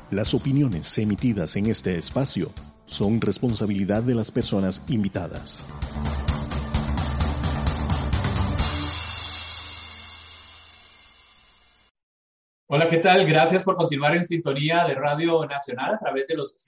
Las opiniones emitidas en este espacio son responsabilidad de las personas invitadas. Hola, ¿qué tal? Gracias por continuar en sintonía de Radio Nacional a través de los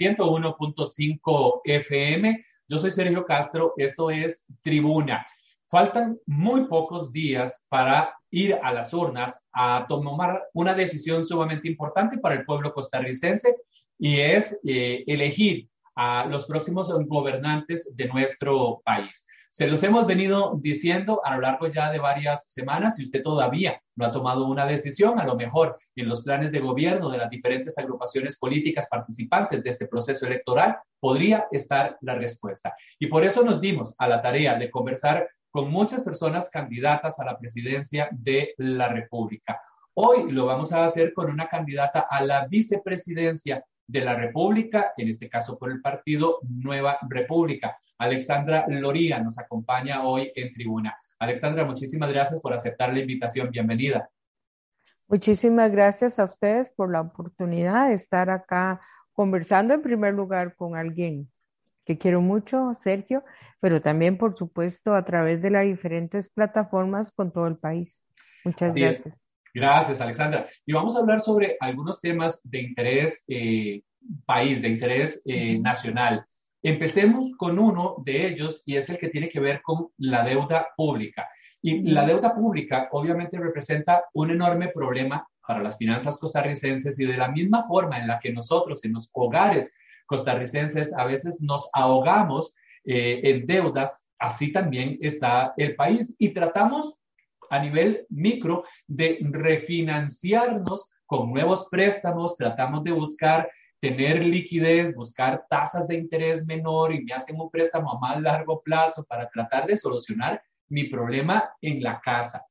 101.5 FM. Yo soy Sergio Castro, esto es Tribuna. Faltan muy pocos días para ir a las urnas a tomar una decisión sumamente importante para el pueblo costarricense y es elegir a los próximos gobernantes de nuestro país. Se los hemos venido diciendo a lo largo ya de varias semanas. Si usted todavía no ha tomado una decisión, a lo mejor en los planes de gobierno de las diferentes agrupaciones políticas participantes de este proceso electoral, podría estar la respuesta. Y por eso nos dimos a la tarea de conversar con muchas personas candidatas a la presidencia de la República. Hoy lo vamos a hacer con una candidata a la vicepresidencia de la República, en este caso por el partido Nueva República. Alexandra Loría nos acompaña hoy en Tribuna. Alexandra, muchísimas gracias por aceptar la invitación. Bienvenida. Muchísimas gracias a ustedes por la oportunidad de estar acá conversando en primer lugar con alguien que quiero mucho, Sergio, pero también, por supuesto, a través de las diferentes plataformas con todo el país. Muchas gracias. Gracias, Alexandra. Y vamos a hablar sobre algunos temas de interés país, de interés nacional. Empecemos con uno de ellos y es el que tiene que ver con la deuda pública. Y la deuda pública obviamente representa un enorme problema para las finanzas costarricenses y de la misma forma en la que nosotros en los hogares costarricenses a veces nos ahogamos en deudas, así también está el país y tratamos a nivel micro de refinanciarnos con nuevos préstamos, tratamos de buscar tener liquidez, buscar tasas de interés menor y me hacen un préstamo a más largo plazo para tratar de solucionar mi problema en la casa.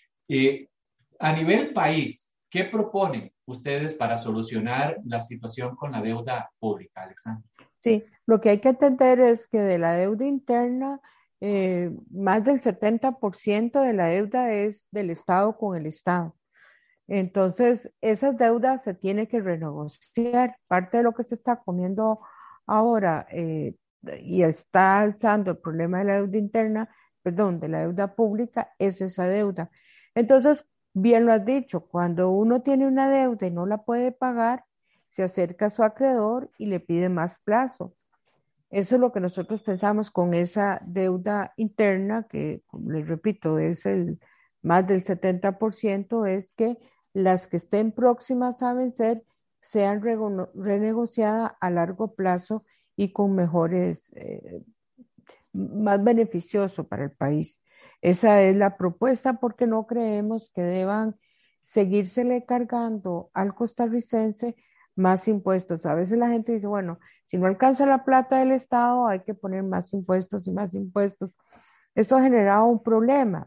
A nivel país, ¿qué proponen ustedes para solucionar la situación con la deuda pública, Alexandra? Sí, lo que hay que entender es que de la deuda interna, más del 70% de la deuda es del Estado con el Estado. Entonces, esas deudas se tiene que renegociar. Parte de lo que se está comiendo ahora y está alzando el problema de la deuda interna, perdón, de la deuda pública, es esa deuda. Entonces, bien lo has dicho, cuando uno tiene una deuda y no la puede pagar, se acerca a su acreedor y le pide más plazo. Eso es lo que nosotros pensamos con esa deuda interna, que les repito, es más del 70%, es que las que estén próximas a vencer sean renegociadas a largo plazo y con mejores, más beneficioso para el país. Esa es la propuesta porque no creemos que deban seguírsele cargando al costarricense más impuestos. A veces la gente dice, bueno, si no alcanza la plata del Estado, hay que poner más impuestos y más impuestos. Esto ha generado un problema.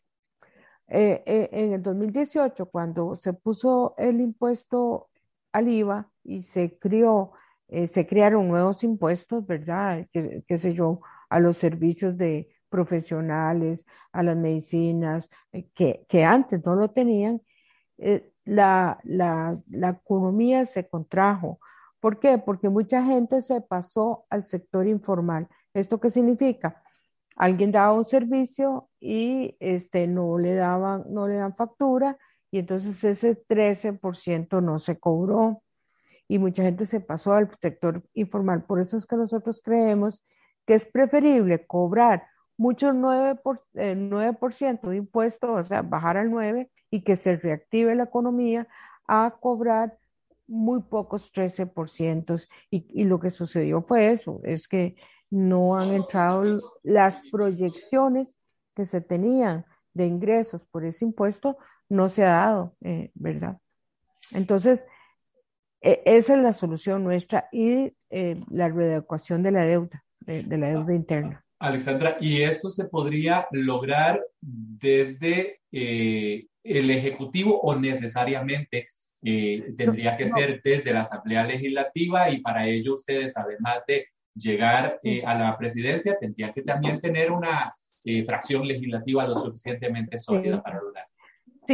En el 2018, cuando se puso el impuesto al IVA y se crearon nuevos impuestos, ¿verdad? Qué sé yo, a los servicios de profesionales, a las medicinas, que antes no lo tenían, la economía se contrajo. ¿Por qué? Porque mucha gente se pasó al sector informal. ¿Esto qué significa? Alguien daba un servicio y no le dan factura y entonces ese 13% no se cobró y mucha gente se pasó al sector informal. Por eso es que nosotros creemos que es preferible cobrar muchos 9% de impuestos, o sea, bajar al 9% y que se reactive la economía a cobrar muy pocos 13%. Y lo que sucedió fue eso, es que no han entrado las proyecciones que se tenían de ingresos por ese impuesto, no se ha dado, ¿verdad? Entonces, esa es la solución nuestra y la readecuación de la deuda, de la deuda interna. Alexandra, ¿y esto se podría lograr desde el Ejecutivo o necesariamente tendría que ser desde la Asamblea Legislativa y para ello ustedes, además de llegar a la presidencia, tendrían que también tener una fracción legislativa lo suficientemente sólida para lograr? Sí,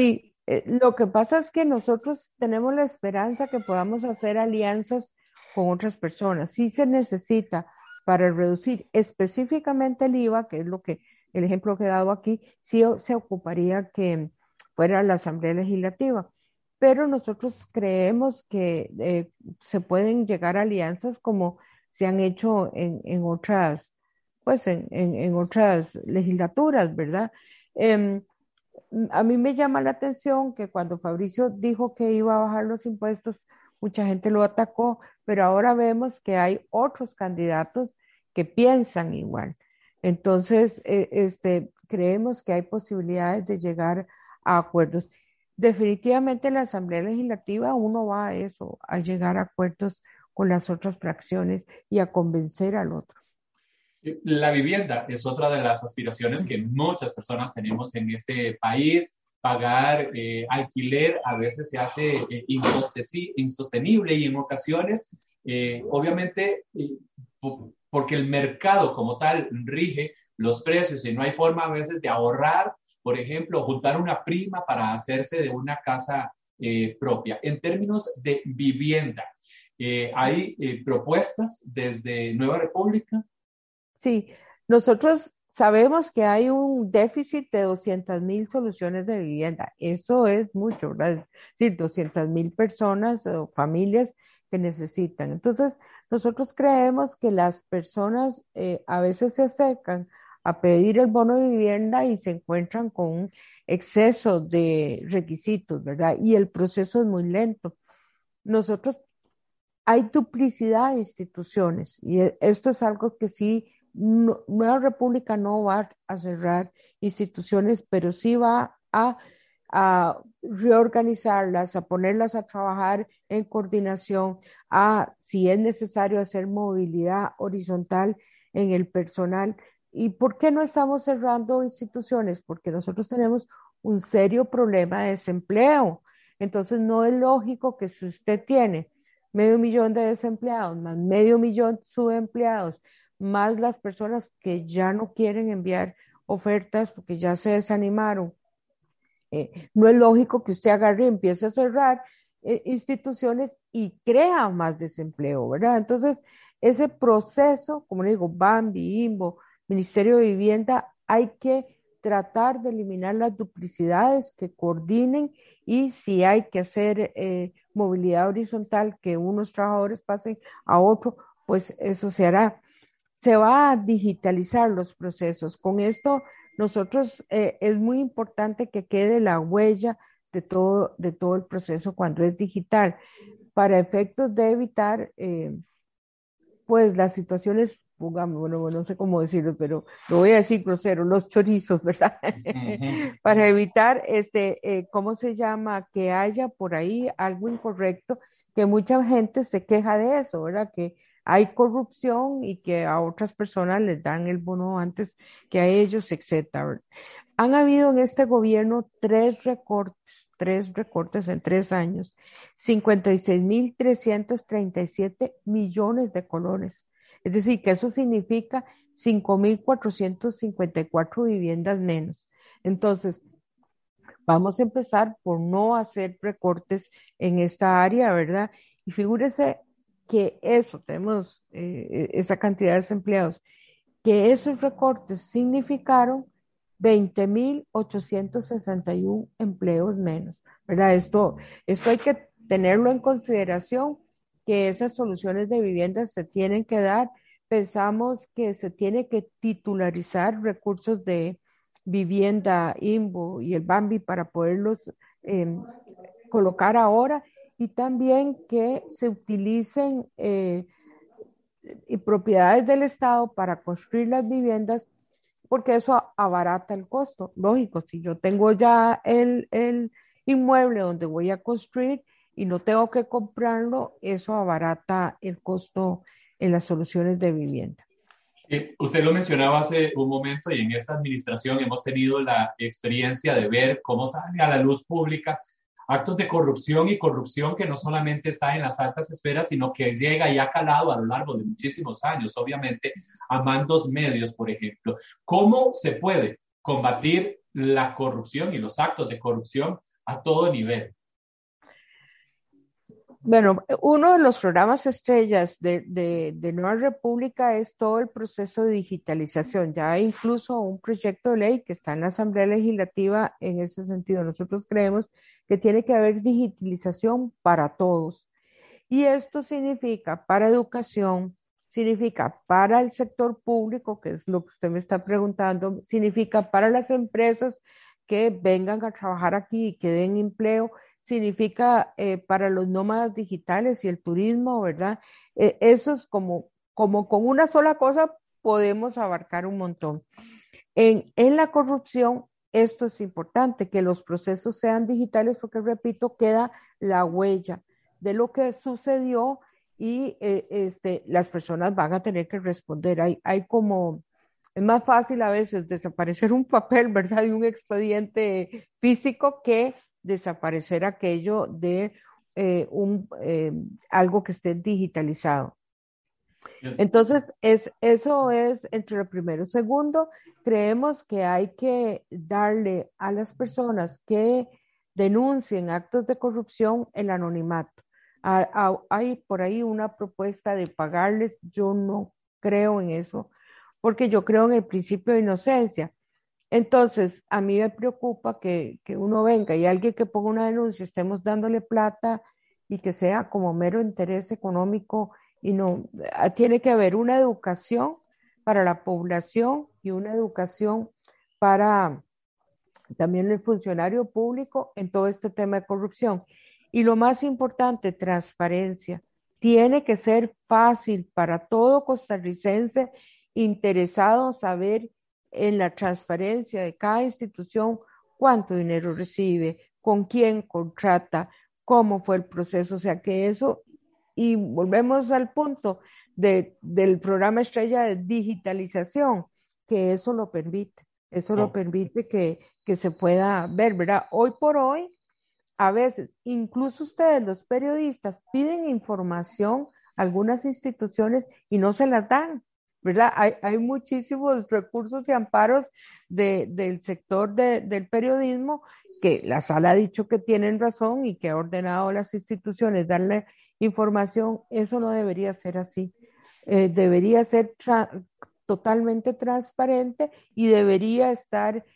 Lo que pasa es que nosotros tenemos la esperanza que podamos hacer alianzas con otras personas. Sí se necesita para reducir específicamente el IVA, que es lo que el ejemplo que he dado aquí, sí se ocuparía que fuera la Asamblea Legislativa. Pero nosotros creemos que se pueden llegar a alianzas como se han hecho en otras, pues en otras legislaturas, ¿verdad? Em, a mí me llama la atención que cuando Fabricio dijo que iba a bajar los impuestos, mucha gente lo atacó, pero ahora vemos que hay otros candidatos que piensan igual. Entonces, creemos que hay posibilidades de llegar a acuerdos. Definitivamente en la Asamblea Legislativa uno va a eso, a llegar a acuerdos con las otras fracciones y a convencer al otro. La vivienda es otra de las aspiraciones que muchas personas tenemos en este país. Pagar alquiler a veces se hace insostenible y en ocasiones, obviamente, porque el mercado como tal rige los precios y no hay forma a veces de ahorrar, por ejemplo, juntar una prima para hacerse de una casa propia. En términos de vivienda, hay propuestas desde Nueva República. Sí, nosotros sabemos que hay un déficit de 200,000 soluciones de vivienda. Eso es mucho, ¿verdad? Es decir, 200,000 personas o familias que necesitan. Entonces, nosotros creemos que las personas a veces se acercan a pedir el bono de vivienda y se encuentran con un exceso de requisitos, ¿verdad? Y el proceso es muy lento. Nosotros hay duplicidad de instituciones y esto es algo que sí, Nueva República no va a cerrar instituciones, pero sí va a reorganizarlas, a ponerlas a trabajar en coordinación, si es necesario, hacer movilidad horizontal en el personal. ¿Y por qué no estamos cerrando instituciones? Porque nosotros tenemos un serio problema de desempleo. Entonces, no es lógico que si usted tiene 500,000 de desempleados, más 500,000 subempleados, más las personas que ya no quieren enviar ofertas porque ya se desanimaron. No es lógico que usted agarre y empiece a cerrar instituciones y crea más desempleo, ¿verdad? Entonces, ese proceso, como le digo, Bambi, INVO, Ministerio de Vivienda, hay que tratar de eliminar las duplicidades que coordinen y si hay que hacer movilidad horizontal, que unos trabajadores pasen a otro, pues eso se hará. Se va a digitalizar los procesos. Con esto, nosotros es muy importante que quede la huella de todo el proceso cuando es digital, para efectos de evitar pues las situaciones, bueno, no sé cómo decirlo, pero lo voy a decir grosero, los chorizos, ¿verdad? Para evitar, ¿cómo se llama? Que haya por ahí algo incorrecto, que mucha gente se queja de eso, ¿verdad? Que hay corrupción y que a otras personas les dan el bono antes que a ellos, etcétera. Han habido en este gobierno tres recortes en 3 años, 56,337 millones de colones. Es decir, que eso significa 5,454 viviendas menos. Entonces, vamos a empezar por no hacer recortes en esta área, ¿verdad? Y figúrese que tenemos esa cantidad de desempleados, que esos recortes significaron 20,861 empleos menos, ¿verdad? Esto hay que tenerlo en consideración, que esas soluciones de vivienda se tienen que dar. Pensamos que se tiene que titularizar recursos de vivienda, INVO y el Bambi para poderlos colocar ahora y también que se utilicen y propiedades del Estado para construir las viviendas, porque eso abarata el costo. Lógico, si yo tengo ya el inmueble donde voy a construir y no tengo que comprarlo, eso abarata el costo en las soluciones de vivienda. Usted lo mencionaba hace un momento y en esta administración hemos tenido la experiencia de ver cómo sale a la luz pública actos de corrupción y corrupción que no solamente está en las altas esferas, sino que llega y ha calado a lo largo de muchísimos años, obviamente, a mandos medios, por ejemplo. ¿Cómo se puede combatir la corrupción y los actos de corrupción a todo nivel. Bueno, uno de los programas estrellas de Nueva República es todo el proceso de digitalización. Ya hay incluso un proyecto de ley que está en la Asamblea Legislativa en ese sentido. Nosotros creemos que tiene que haber digitalización para todos. Y esto significa para educación, significa para el sector público, que es lo que usted me está preguntando, significa para las empresas que vengan a trabajar aquí y que den empleo, significa para los nómadas digitales y el turismo, ¿verdad? Eso es como con una sola cosa podemos abarcar un montón. En la corrupción, esto es importante, que los procesos sean digitales porque, repito, queda la huella de lo que sucedió y las personas van a tener que responder. Es más fácil a veces desaparecer un papel, ¿verdad? De un expediente físico que desaparecer aquello de algo que esté digitalizado. Entonces, eso es entre lo primero. Segundo, creemos que hay que darle a las personas que denuncien actos de corrupción el anonimato. Hay por ahí una propuesta de pagarles, yo no creo en eso, porque yo creo en el principio de inocencia. Entonces, a mí me preocupa que uno venga y alguien que ponga una denuncia, estemos dándole plata y que sea como mero interés económico y no, tiene que haber una educación para la población y una educación para también el funcionario público en todo este tema de corrupción. Y lo más importante, transparencia. Tiene que ser fácil para todo costarricense interesado saber en la transparencia de cada institución cuánto dinero recibe, con quién contrata, cómo fue el proceso, o sea que eso, y volvemos al punto del programa estrella de digitalización, que eso lo permite que se pueda ver, ¿verdad? Hoy por hoy, a veces, incluso ustedes, los periodistas, piden información a algunas instituciones y no se las dan, ¿verdad? Hay muchísimos recursos y amparos del sector del periodismo que la sala ha dicho que tienen razón y que ha ordenado a las instituciones darle información. Eso no debería ser así. Debería ser totalmente transparente y debería estar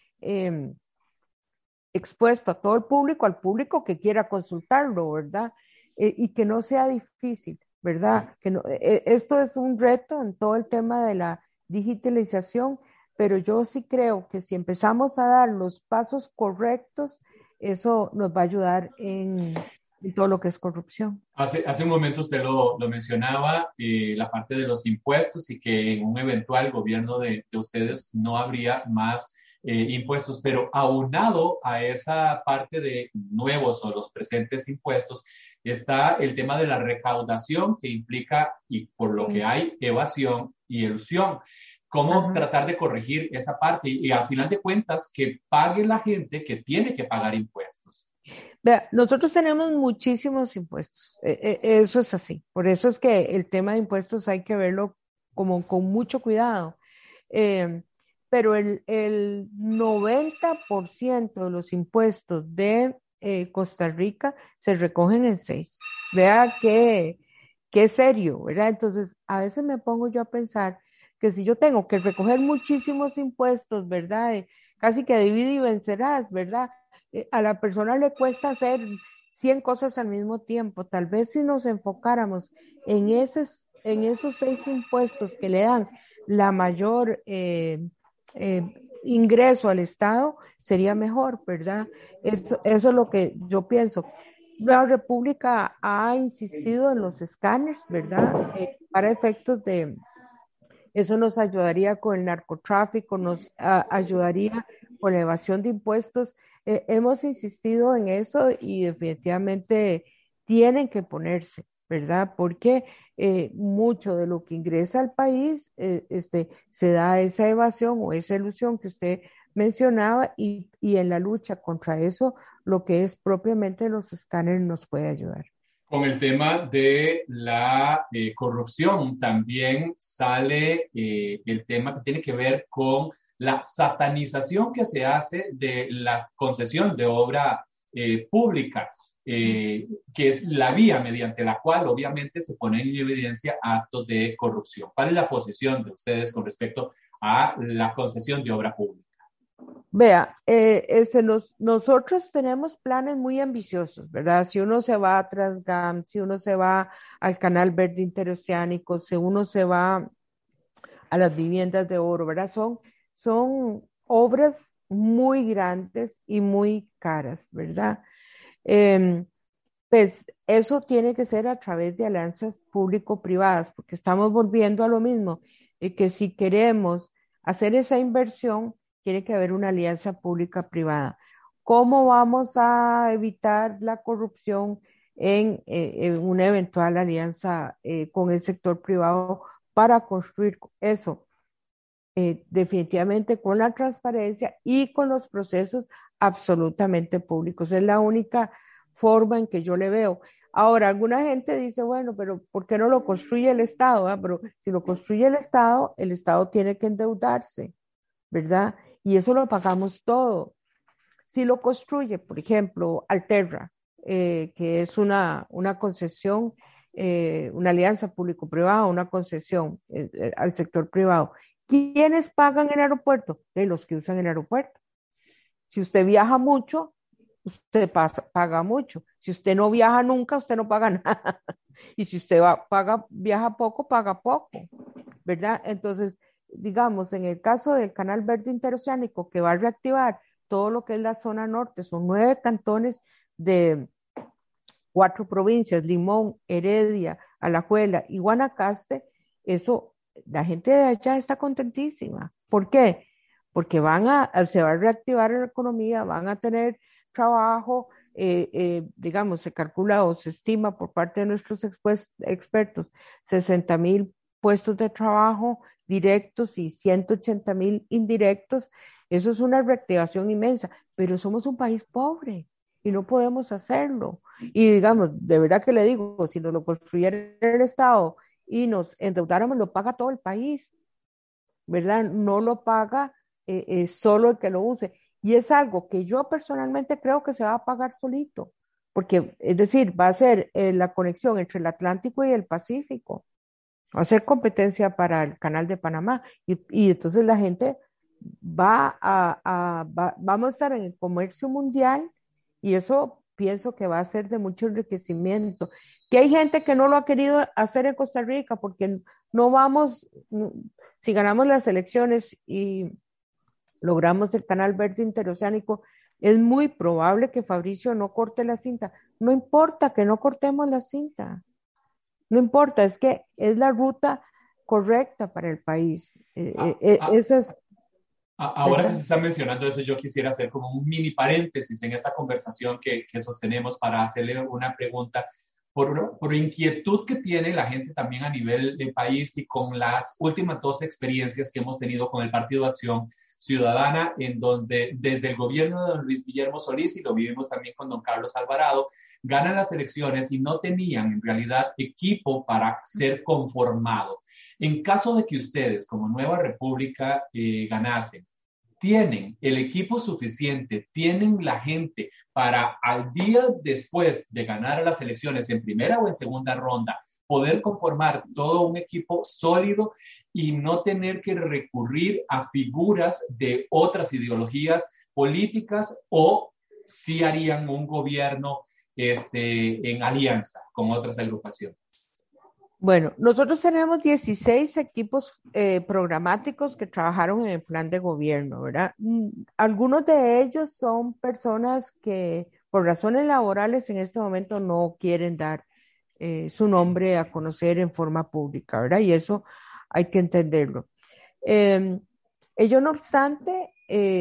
expuesto a todo el público, al público que quiera consultarlo, ¿verdad? Y que no sea difícil, ¿verdad? Que no, esto es un reto en todo el tema de la digitalización, pero yo sí creo que si empezamos a dar los pasos correctos, eso nos va a ayudar en todo lo que es corrupción. Hace un momento usted lo mencionaba, la parte de los impuestos y que en un eventual gobierno de ustedes no habría más impuestos, pero aunado a esa parte de nuevos o los presentes impuestos, está el tema de la recaudación que implica, y por lo que hay, evasión y elusión. ¿Cómo tratar de corregir esa parte? Y al final de cuentas, que pague la gente que tiene que pagar impuestos. Vea, nosotros tenemos muchísimos impuestos, eso es así, por eso es que el tema de impuestos hay que verlo como con mucho cuidado, pero el 90% de los impuestos de Costa Rica se recogen en 6. Vea qué serio, ¿verdad? Entonces, a veces me pongo yo a pensar que si yo tengo que recoger muchísimos impuestos, ¿verdad? Casi que divide y vencerás, ¿verdad? A la persona le cuesta hacer 100 cosas al mismo tiempo. Tal vez si nos enfocáramos en esos 6 impuestos que le dan la mayor ingreso al Estado, sería mejor, ¿verdad? Eso es lo que yo pienso. La República ha insistido en los escáneres, ¿verdad? Para efectos de... Eso nos ayudaría con el narcotráfico, nos ayudaría con la evasión de impuestos. Hemos insistido en eso y definitivamente tienen que ponerse, ¿verdad? Porque mucho de lo que ingresa al país se da esa evasión o esa ilusión que usted mencionaba y en la lucha contra eso, lo que es propiamente los escáneres nos puede ayudar. Con el tema de la corrupción también sale el tema que tiene que ver con la satanización que se hace de la concesión de obra pública, que es la vía mediante la cual obviamente se ponen en evidencia actos de corrupción. ¿Cuál es la posición de ustedes con respecto a la concesión de obra pública? Vea, nosotros tenemos planes muy ambiciosos, ¿verdad? Si uno se va a Transgam, si uno se va al Canal Verde Interoceánico, si uno se va a las viviendas de oro, ¿verdad? Son obras muy grandes y muy caras, ¿verdad? Eh, pues eso tiene que ser a través de alianzas público-privadas, porque estamos volviendo a lo mismo, y que si queremos hacer esa inversión, tiene que haber una alianza pública-privada. ¿Cómo vamos a evitar la corrupción en una eventual alianza con el sector privado para construir eso? Definitivamente con la transparencia y con los procesos absolutamente públicos. Es la única forma en que yo le veo. Ahora, alguna gente dice, bueno, pero ¿por qué no lo construye el Estado? Pero si lo construye el Estado tiene que endeudarse, ¿verdad? Y eso lo pagamos todo. Si lo construye, por ejemplo, Alterra, que es una concesión, una alianza público-privada, una concesión al sector privado. ¿Quiénes pagan el aeropuerto? De los que usan el aeropuerto. Si usted viaja mucho, usted paga mucho. Si usted no viaja nunca, usted no paga nada. Y si usted viaja poco, paga poco, ¿verdad? Entonces, digamos, en el caso del Canal Verde Interoceánico, que va a reactivar todo lo que es la zona norte, son 9 cantones de 4 provincias, Limón, Heredia, Alajuela y Guanacaste, eso, la gente de allá está contentísima. ¿Por qué? Porque se va a reactivar la economía, van a tener trabajo, digamos, se calcula o se estima por parte de nuestros expertos 60,000 puestos de trabajo directos y 180,000 indirectos. Eso es una reactivación inmensa, pero somos un país pobre y no podemos hacerlo. Y digamos, de verdad que le digo, si nos lo construyera el Estado y nos endeudáramos, lo paga todo el país, ¿verdad? No lo paga solo el que lo use. Y es algo que yo personalmente creo que se va a pagar solito, porque es decir, va a ser la conexión entre el Atlántico y el Pacífico, va a ser competencia para el Canal de Panamá. Y entonces la gente vamos a estar en el comercio mundial y eso pienso que va a ser de mucho enriquecimiento. Que hay gente que no lo ha querido hacer en Costa Rica porque no vamos, si ganamos las elecciones y logramos el Canal Verde Interoceánico, es muy probable que Fabricio no corte la cinta. No importa que no cortemos la cinta, no importa, es que es la ruta correcta para el país. Esa es, Ahora que ¿verdad? se está mencionando eso, yo quisiera hacer como un mini paréntesis en esta conversación que sostenemos para hacerle una pregunta por inquietud que tiene la gente también a nivel de país y con las últimas 2 experiencias que hemos tenido con el Partido de Acción Ciudadana, en donde desde el gobierno de don Luis Guillermo Solís, y lo vivimos también con don Carlos Alvarado, ganan las elecciones y no tenían en realidad equipo para ser conformado. En caso de que ustedes, como Nueva República, ganasen, tienen el equipo suficiente, tienen la gente para al día después de ganar las elecciones en primera o en segunda ronda, poder conformar todo un equipo sólido y no tener que recurrir a figuras de otras ideologías políticas, o si harían un gobierno en alianza con otras agrupaciones. Bueno, nosotros tenemos 16 equipos programáticos que trabajaron en el plan de gobierno, ¿verdad? Algunos de ellos son personas que por razones laborales en este momento no quieren dar su nombre a conocer en forma pública, ¿verdad? Y eso hay que entenderlo. Eh, Ello no obstante,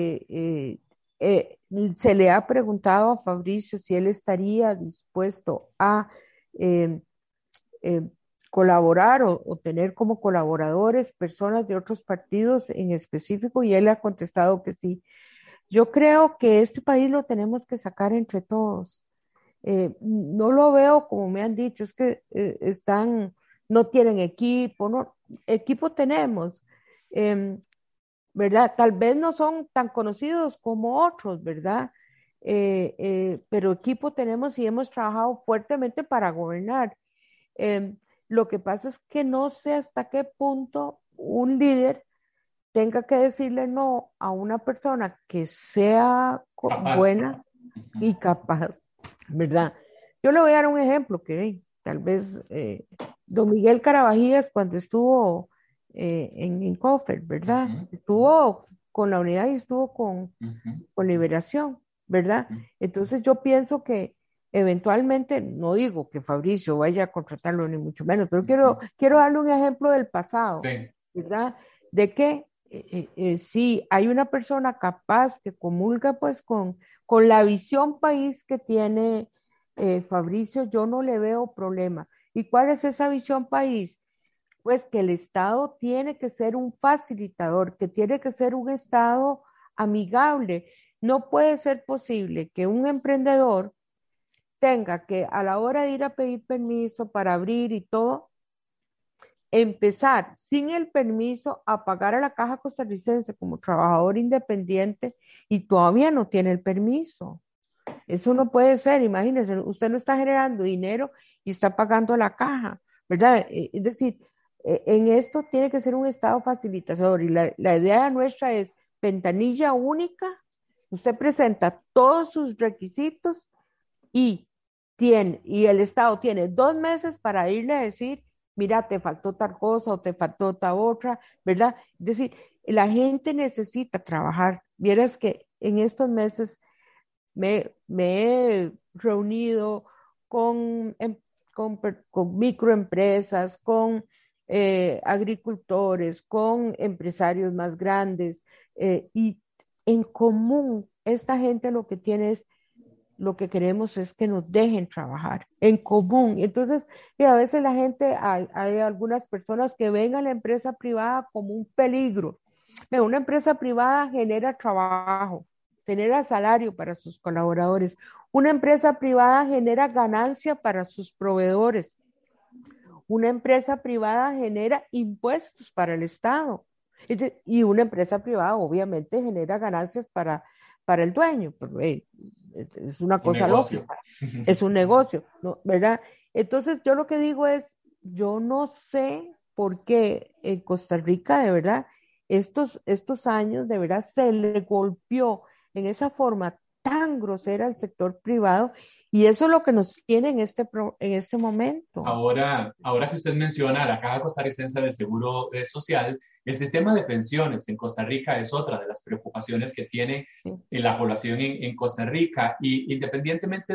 se le ha preguntado a Fabricio si él estaría dispuesto a eh, eh, colaborar o tener como colaboradores personas de otros partidos en específico, y él ha contestado que sí. Yo creo que este país lo tenemos que sacar entre todos. No lo veo como me han dicho, es que no tienen equipo, no, equipo tenemos, ¿verdad? Tal vez no son tan conocidos como otros, ¿verdad? pero equipo tenemos y hemos trabajado fuertemente para gobernar. Eh, lo que pasa es que no sé hasta qué punto un líder tenga que decirle no a una persona que sea Capaz. buena y capaz, ¿verdad? Yo le voy a dar un ejemplo que tal vez don Miguel Carabajías cuando estuvo en Cofer, ¿verdad? Ujú, Estuvo con la unidad y estuvo ujú, con Liberación, ¿verdad? ujú, Entonces yo pienso que eventualmente, no digo que Fabricio vaya a contratarlo ni mucho menos, pero ujú. quiero darle un ejemplo del pasado, Sí. ¿verdad? De que si hay una persona capaz que comulga pues con la visión país que tiene Fabricio, yo no le veo problema. ¿Y cuál es esa visión país? Pues que el Estado tiene que ser un facilitador, que tiene que ser un Estado amigable. No puede ser posible que un emprendedor tenga que a la hora de ir a pedir permiso para abrir y todo, empezar sin el permiso a pagar a la Caja Costarricense como trabajador independiente y todavía no tiene el permiso. Eso no puede ser, imagínense, usted no está generando dinero y está pagando a la caja, ¿verdad? Es decir, en esto tiene que ser un estado facilitador y la idea nuestra es ventanilla única, usted presenta todos sus requisitos y y el Estado tiene 2 meses para irle a decir, mira, te faltó tal cosa o te faltó tal otra, ¿verdad? Es decir, la gente necesita trabajar. Vieras que en estos meses me he reunido con, con microempresas, con agricultores, con empresarios más grandes, y en común esta gente lo que tiene es, lo que queremos es que nos dejen trabajar en común. Entonces, y a veces la gente, hay algunas personas que ven a la empresa privada como un peligro. Una empresa privada genera trabajo, genera salario para sus colaboradores. Una empresa privada genera ganancia para sus proveedores. Una empresa privada genera impuestos para el Estado. Y una empresa privada obviamente genera ganancias para el dueño. Pero, es una Un cosa negocio. lógica, es un negocio, ¿no? ¿Verdad? Entonces yo lo que digo es, yo no sé por qué en Costa Rica de verdad estos años de verdad se le golpeó en esa forma tan grosera al sector privado y eso es lo que nos tiene en este momento. Ahora que usted menciona la Caja Costarricense del Seguro Social, el sistema de pensiones en Costa Rica es otra de las preocupaciones que tiene Sí. la población en Costa Rica y independientemente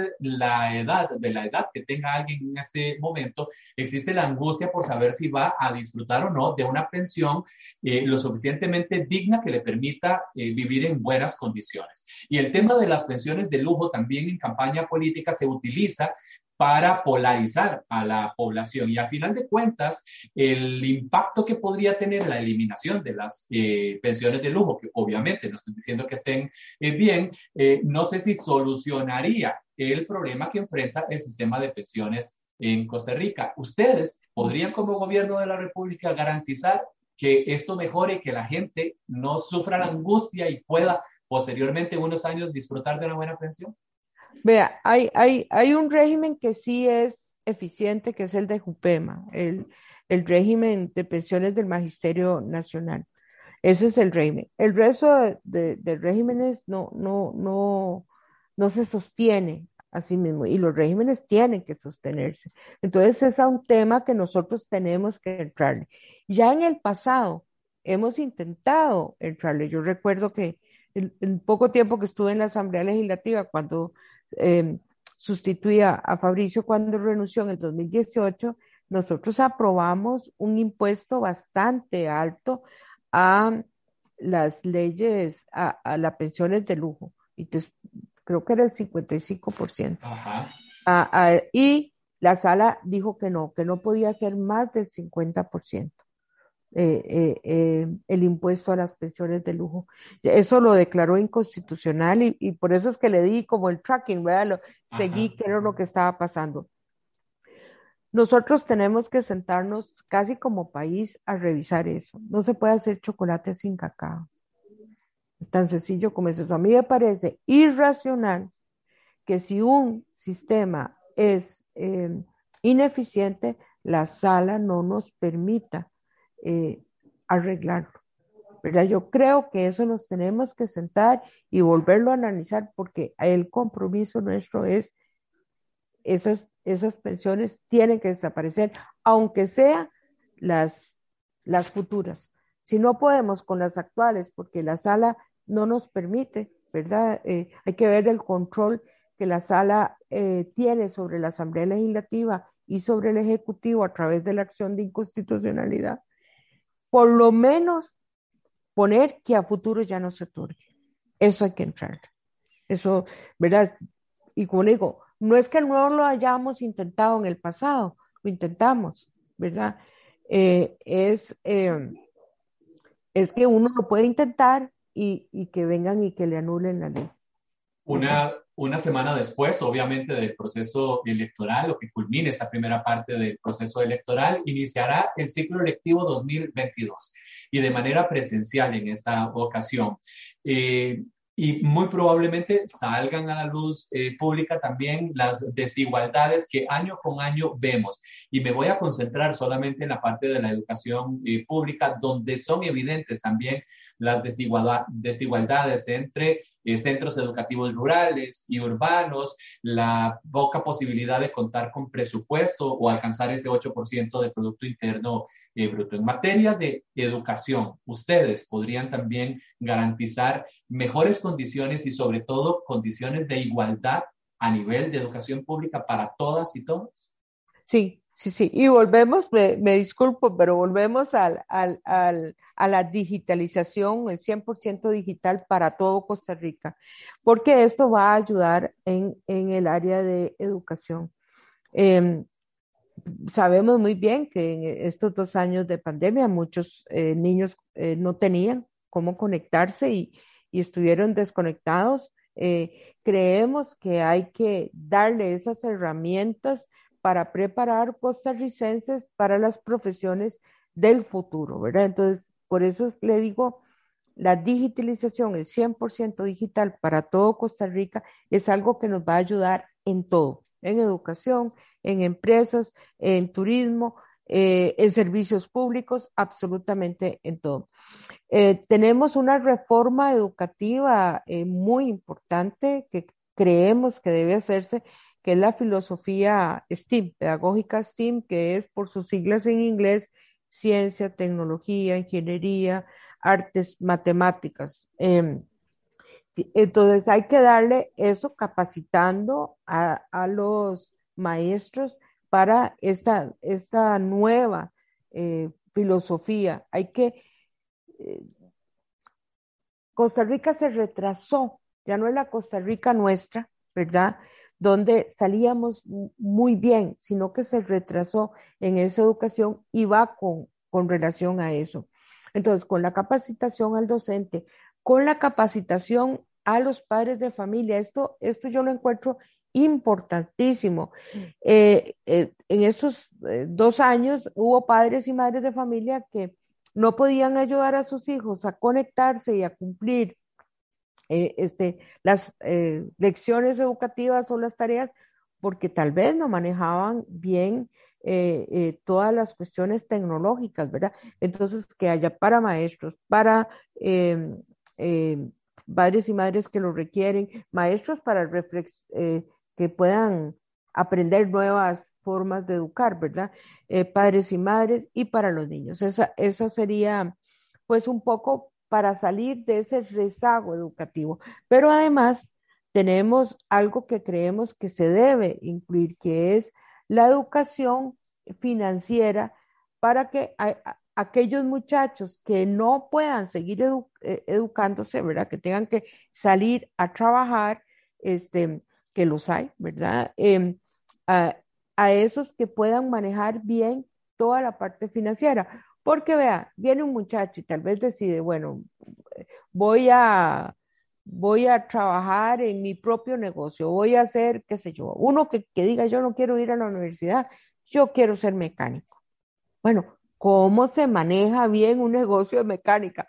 de la edad que tenga alguien en este momento, existe la angustia por saber si va a disfrutar o no de una pensión lo suficientemente digna que le permita vivir en buenas condiciones. Y el tema de las pensiones de lujo también en campaña política se utiliza para polarizar a la población. Y al final de cuentas, el impacto que podría tener la eliminación de las pensiones de lujo, que obviamente no estoy diciendo que estén bien, no sé si solucionaría el problema que enfrenta el sistema de pensiones en Costa Rica. ¿Ustedes podrían como gobierno de la República garantizar que esto mejore, que la gente no sufra la angustia y pueda posteriormente, en unos años, disfrutar de una buena pensión? Vea, hay un régimen que sí es eficiente, que es el de JUPEMA, el régimen de pensiones del Magisterio Nacional. Ese es el régimen. El resto de regímenes no se sostiene a sí mismo y los regímenes tienen que sostenerse. Entonces, es a un tema que nosotros tenemos que entrarle. Ya en el pasado hemos intentado entrarle. Yo recuerdo que en poco tiempo que estuve en la Asamblea Legislativa, cuando eh, sustituía a Fabricio cuando renunció en el 2018, nosotros aprobamos un impuesto bastante alto a las leyes, a las pensiones de lujo. Y creo que era el 55%. Ajá. Y la sala dijo que no podía ser más del 50% el impuesto a las pensiones de lujo. Eso lo declaró inconstitucional y por eso es que le di como el tracking, ¿verdad? Seguí Ajá. qué era lo que estaba pasando. Nosotros tenemos que sentarnos casi como país a revisar eso. No se puede hacer chocolate sin cacao. Tan sencillo como eso. A mí me parece irracional que si un sistema es ineficiente, la sala no nos permita arreglarlo, ¿verdad? Yo creo que eso nos tenemos que sentar y volverlo a analizar porque el compromiso nuestro es esas pensiones tienen que desaparecer, aunque sean las, las futuras. Si no podemos con las actuales, porque la sala no nos permite, ¿verdad? Hay que ver el control que la sala tiene sobre la Asamblea Legislativa y sobre el Ejecutivo a través de la acción de inconstitucionalidad. Por lo menos poner que a futuro ya no se otorgue. Eso hay que entrar. Eso, ¿verdad? Y como digo, no es que no lo hayamos intentado en el pasado, lo intentamos, ¿verdad? Eh, es, eh, es que uno lo puede intentar y que vengan y que le anulen la ley, ¿verdad? Una semana después, obviamente, del proceso electoral, o que culmine esta primera parte del proceso electoral, iniciará el ciclo electivo 2022 y de manera presencial en esta ocasión. Y muy probablemente salgan a la luz pública también las desigualdades que año con año vemos. Y me voy a concentrar solamente en la parte de la educación pública, donde son evidentes también las desigualdades entre centros educativos rurales y urbanos, la poca posibilidad de contar con presupuesto o alcanzar ese 8% del Producto Interno Bruto. En materia de educación, ustedes podrían también garantizar mejores condiciones y sobre todo condiciones de igualdad a nivel de educación pública para todas y todos. Sí, sí, sí. Y volvemos, me disculpo, pero volvemos a la digitalización, el 100% digital para todo Costa Rica, porque esto va a ayudar en el área de educación. Eh, Sabemos muy bien que en estos 2 años de pandemia muchos niños no tenían cómo conectarse y estuvieron desconectados. Creemos que hay que darle esas herramientas para preparar costarricenses para las profesiones del futuro, ¿verdad? Entonces, por eso le digo, la digitalización, el 100% digital para todo Costa Rica es algo que nos va a ayudar en todo, en educación, en empresas, en turismo, en servicios públicos, absolutamente en todo. Tenemos una reforma educativa muy importante que creemos que debe hacerse, que es la filosofía STEAM, pedagógica STEAM, que es por sus siglas en inglés, ciencia, tecnología, ingeniería, artes, matemáticas. Entonces hay que darle eso capacitando a los maestros para esta nueva filosofía. Eh, Costa Rica se retrasó, ya no es la Costa Rica nuestra, ¿verdad? Donde salíamos muy bien, sino que se retrasó en esa educación y va con relación a eso. Entonces, con la capacitación al docente, con la capacitación a los padres de familia, esto yo lo encuentro importantísimo. En estos 2 años hubo padres y madres de familia que no podían ayudar a sus hijos a conectarse y a cumplir las lecciones educativas o las tareas porque tal vez no manejaban bien todas las cuestiones tecnológicas, ¿verdad? Entonces, que haya para maestros, para eh, padres y madres que lo requieren, maestros para que puedan aprender nuevas formas de educar, ¿verdad? Padres y madres y para los niños. Esa sería pues un poco para salir de ese rezago educativo. Pero además tenemos algo que creemos que se debe incluir, que es la educación financiera para que aquellos muchachos que no puedan seguir educándose, ¿verdad? Que tengan que salir a trabajar, que los hay, ¿verdad? A, a esos que puedan manejar bien toda la parte financiera. Porque vea, viene un muchacho y tal vez decide, bueno, voy a, voy a trabajar en mi propio negocio, voy a hacer, qué sé yo, uno que diga, yo no quiero ir a la universidad, yo quiero ser mecánico. Bueno, ¿cómo se maneja bien un negocio de mecánica?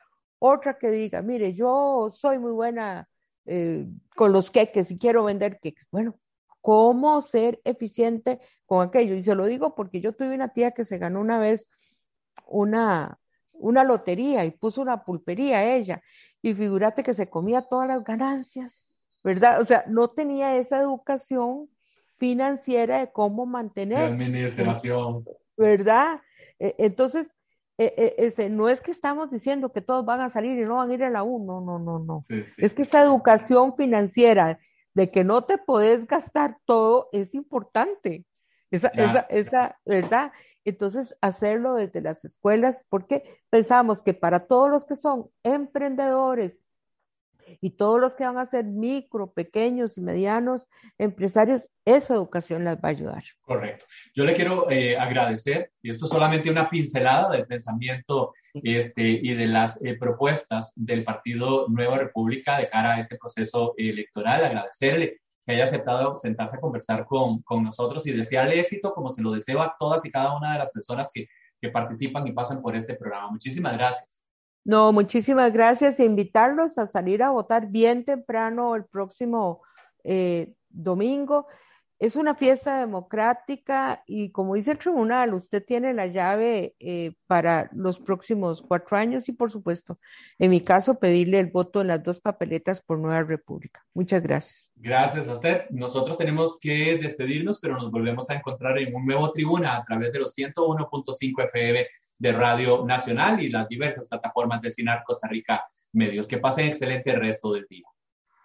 otra que diga, mire, yo soy muy buena con los queques y quiero vender queques. Bueno, ¿cómo ser eficiente con aquello? Y se lo digo porque yo tuve una tía que se ganó una vez una lotería y puso una pulpería ella, y figúrate que se comía todas las ganancias, ¿verdad? O sea, no tenía esa educación financiera de cómo De mantener, administración. ¿verdad? Entonces, no es que estamos diciendo que todos van a salir y no van a ir a la U, no, no, no, no. Sí, sí. Es que esa educación financiera de que no te podés gastar todo es importante. Esa, ¿verdad? Entonces, hacerlo desde las escuelas, porque pensamos que para todos los que son emprendedores y todos los que van a ser micro, pequeños y medianos empresarios, esa educación les va a ayudar. Correcto. Yo le quiero agradecer, y esto es solamente una pincelada del pensamiento y de las propuestas del Partido Nueva República de cara a este proceso electoral, agradecerle que haya aceptado sentarse a conversar con nosotros y desearle éxito como se lo deseo a todas y cada una de las personas que participan y pasan por este programa. Muchísimas gracias. No, muchísimas gracias e invitarlos a salir a votar bien temprano el próximo domingo. Es una fiesta democrática y como dice el tribunal, usted tiene la llave para los próximos 4 años y por supuesto, en mi caso, pedirle el voto en las 2 papeletas por Nueva República. Muchas gracias. Gracias a usted. Nosotros tenemos que despedirnos, pero nos volvemos a encontrar en un nuevo Tribuna a través de los 101.5 FM de Radio Nacional y las diversas plataformas de CINAR Costa Rica Medios. Que pasen excelente resto del día.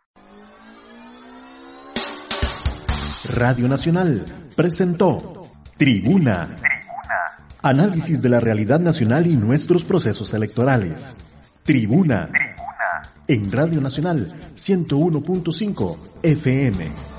Radio Nacional presentó Tribuna. Análisis de la realidad nacional y nuestros procesos electorales. Tribuna. En Radio Nacional 101.5 FM.